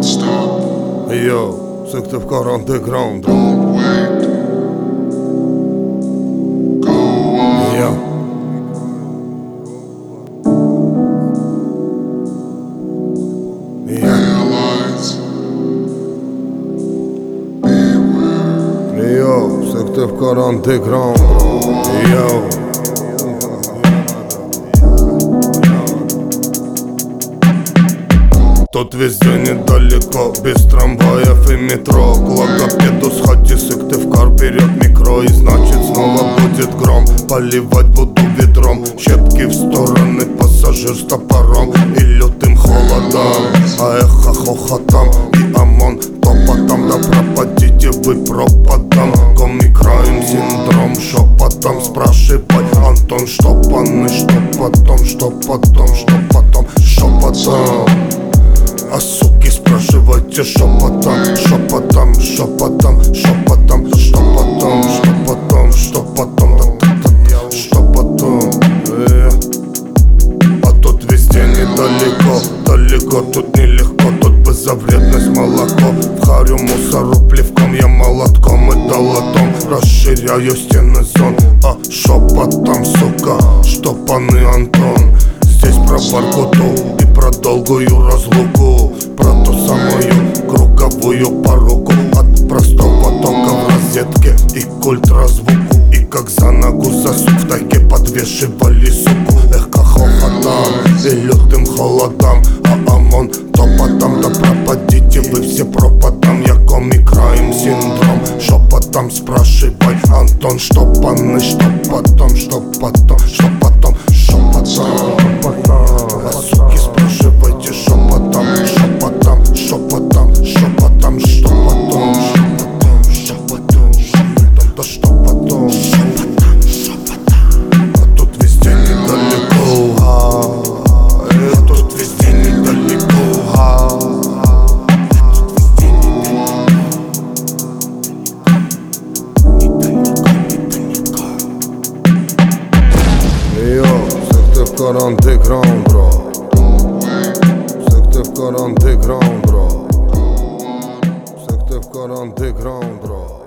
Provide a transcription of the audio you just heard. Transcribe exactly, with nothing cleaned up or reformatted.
Don't stop. Yo, sekte w kar underground. Don't wait. Go on. Ja. Ja. Realize. Beware. Yo, sekte w kar underground, bro. Yo. Тут везде недалеко, без трамваев и метро. К логопеду сходи, Сыктывкар берет микро. И значит снова будет гром, поливать буду ведром. Щепки в стороны, пассажир с топором и лютым холодом. А эхо хохотом и ОМОН топотом. Да пропадите вы пропадом. Комикраем синдром шепотом. Спрашивай, Антон, что паны, что потом, что потом, что потом, шепотом. А суки, спрашивайте шепотом, шепотом, шепотом, шепотом, что потом, что потом, что потом, что потом. А тут везде недалеко, далеко, тут нелегко, тут безвредность молоко. В харю мусору плевком, я молотком и долотом расширяю стены зон. А шепотом, сука, что паны Антон. Здесь про Баркуту и про долгую разлуку, про ту самую круговую поруку. От простого тока в розетке и культ развуку. И как за ногу засук в тайге подвешивали суку. Эх, как хохотам и лютым холодам. А ОМОН топотом, да пропадите вы все пропадом. Я комикраем синдром шепотом. Спрашивай, Антон, что паны, что потом, что потом, что потом, шепотом. А суки, спрашивайте шепотом, шепотом, шепотом, шепотом, что потом, что потом, да что потом, а тут везде недалеко, а тут везде недалеко, а Йо, Сыктывкар underground, bro. Сыктывкар underground, bro. Сыктывкар underground, bro.